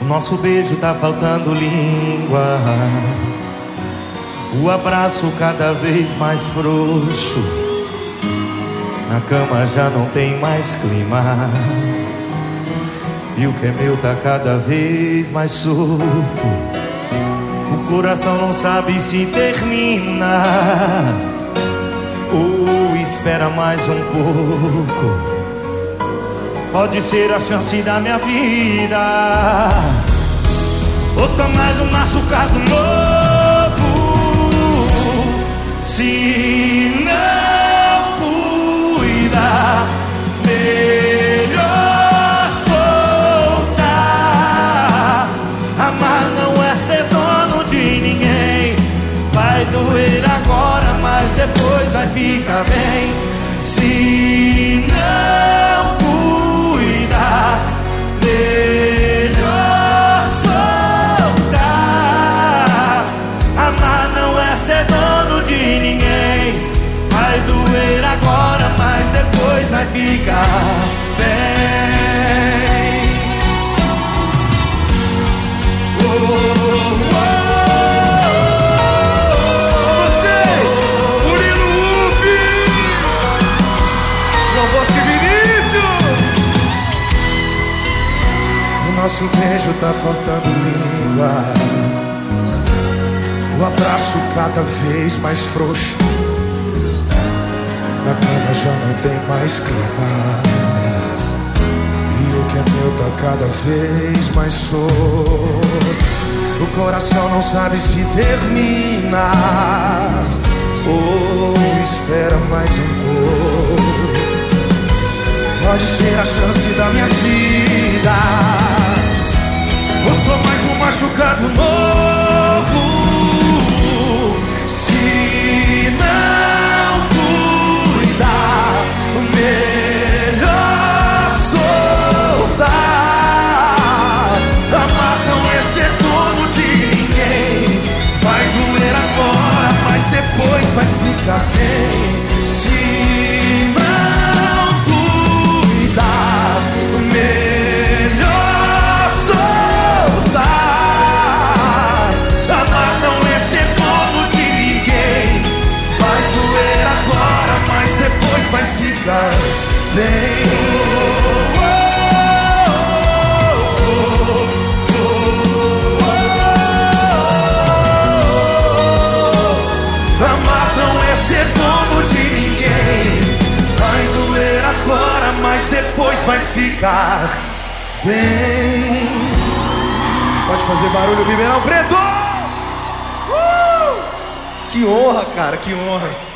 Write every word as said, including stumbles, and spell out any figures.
nosso beijo tá faltando língua, o abraço cada vez mais frouxo, na cama já não tem mais clima, e o que é meu tá cada vez mais solto. O coração não sabe se termina ou espera mais um pouco. Pode ser a chance da minha vida, ou só mais um machucado novo. Se não cuidar, melhor soltar. Amar não é ser dono de ninguém. Vai doer agora, mas depois vai ficar bem. Se não cuidar, melhor soltar. Amar não é ser dono de ninguém. Vai doer agora, mas depois vai ficar bem. Oh, oh, oh. Vocês, Murilo Ufi, João Bosco e Vinícius. O nosso beijo tá faltando língua, o abraço cada vez mais frouxo, na cama já não tem mais clima, e o que é meu tá cada vez mais solto. O coração não sabe se termina ou espera mais um pouco. Pode ser a chance da minha vida, ou só mais um machucado novo. Se não cuidar, melhor soltar. Amar não é ser dono de ninguém. Vai doer agora, mas depois vai ficar bem. Se não cuidar, melhor soltar. Amar não é ser dono de ninguém. Vai doer agora, mas depois vai ficar bem. Amar não é ser dono de ninguém. Vai doer agora, mas depois vai ficar bem. Pode fazer barulho, Ribeirão Preto! Uh! Que honra, cara, que honra.